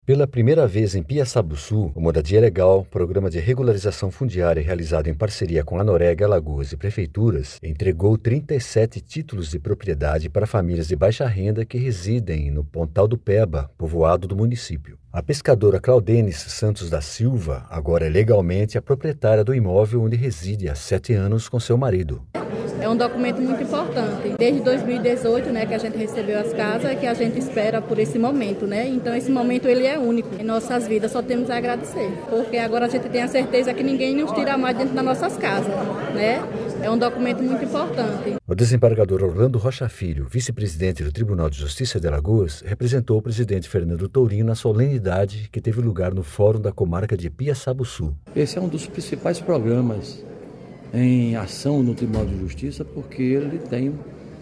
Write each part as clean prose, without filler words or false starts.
Pela primeira vez em Piaçabuçu, o Moradia Legal, programa de regularização fundiária realizado em parceria com a Noreg, Alagoas e prefeituras, entregou 37 títulos de propriedade para famílias de baixa renda que residem no Pontal do Peba, povoado do município. A pescadora Claudenis Santos da Silva agora é legalmente a proprietária do imóvel onde reside há 7 anos com seu marido. É um documento muito importante. Desde 2018, que a gente recebeu as casas, é que a gente espera por esse momento, Então esse momento ele é único em nossas vidas, só temos a agradecer, porque agora a gente tem a certeza que ninguém nos tira mais dentro das nossas casas, É um documento muito importante. O desembargador Orlando Rocha Filho, vice-presidente do Tribunal de Justiça de Alagoas, representou o presidente Fernando Tourinho na solenidade que teve lugar no Fórum da Comarca de Piaçabuçu. Esse é um dos principais programas em ação no Tribunal de Justiça, porque ele tem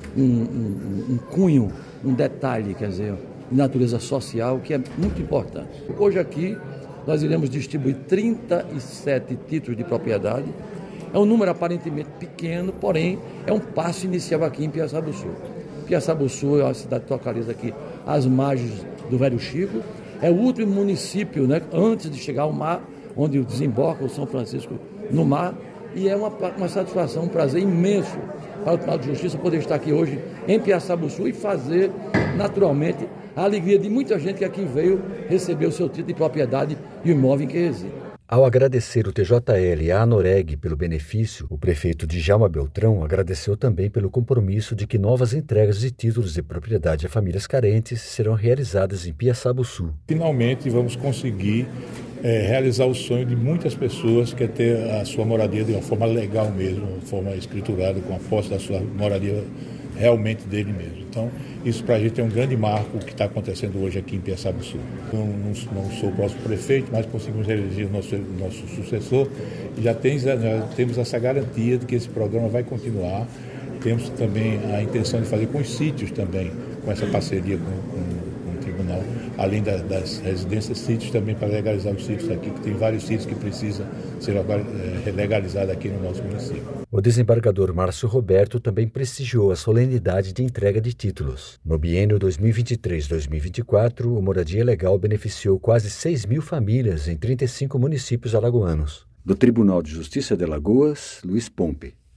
um cunho, um detalhe, de natureza social, que é muito importante. Hoje aqui nós iremos distribuir 37 títulos de propriedade. É um número aparentemente pequeno, porém é um passo inicial aqui em Piaçabuçu. Piaçabuçu é uma cidade que localiza aqui às margens do Velho Chico. É o último município, antes de chegar ao mar, onde desemboca o São Francisco no mar. E é uma satisfação, um prazer imenso para o Tribunal de Justiça poder estar aqui hoje em Piaçabuçu e fazer, naturalmente, a alegria de muita gente que aqui veio receber o seu título de propriedade e o imóvel em que reside. Ao agradecer o TJL e a Anoreg pelo benefício, o prefeito Djalma Beltrão agradeceu também pelo compromisso de que novas entregas de títulos de propriedade a famílias carentes serão realizadas em Piaçabuçu. Finalmente vamos conseguir realizar o sonho de muitas pessoas que é ter a sua moradia de uma forma legal mesmo, de uma forma escriturada, com a posse da sua moradia realmente dele mesmo. Então, isso para a gente é um grande marco o que está acontecendo hoje aqui em Piaçabuçu. Não sou o próximo prefeito, mas conseguimos eleger o nosso sucessor e já temos essa garantia de que esse programa vai continuar. Temos também a intenção de fazer com os sítios também, com essa parceria com o tribunal, além das residências, sítios também para legalizar os sítios aqui, que tem vários sítios que precisam ser legalizados aqui no nosso município. O desembargador Márcio Roberto também prestigiou a solenidade de entrega de títulos. No biênio 2023-2024, o Moradia Legal beneficiou quase 6.000 famílias em 35 municípios alagoanos. Do Tribunal de Justiça de Alagoas, Luiz Pompe.